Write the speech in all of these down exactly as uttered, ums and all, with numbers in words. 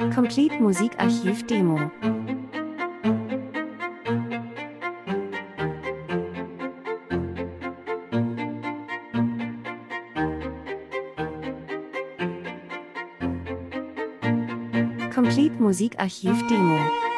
Complete Musikarchiv Demo. Complete Musikarchiv Demo.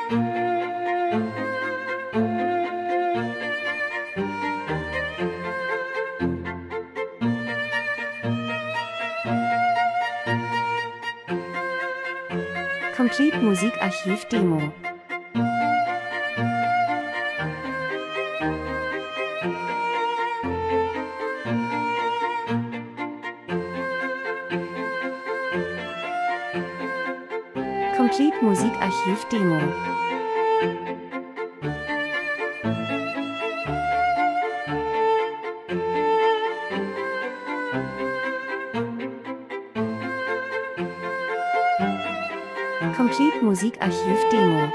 Complete Musikarchiv Demo. Complete Musikarchiv Demo. Complete Musikarchiv Demo.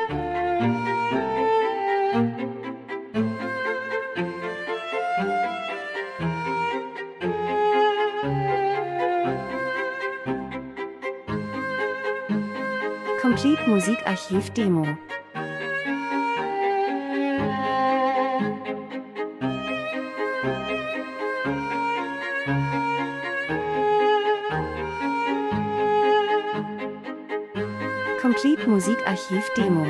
Complete Musikarchiv Demo. Complete Musikarchiv Demo.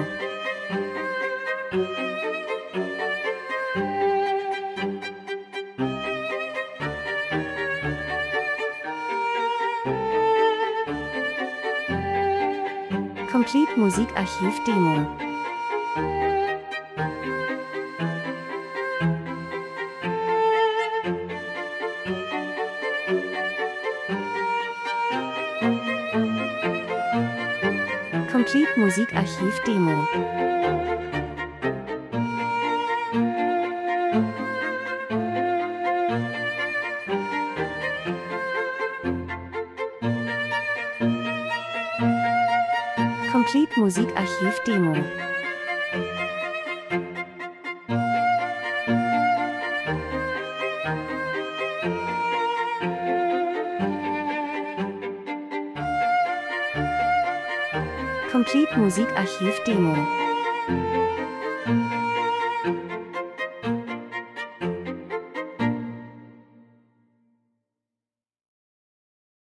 Complete Musikarchiv Demo. Complete Musikarchiv Demo. Complete Musikarchiv Demo. Complete Musikarchiv Demo.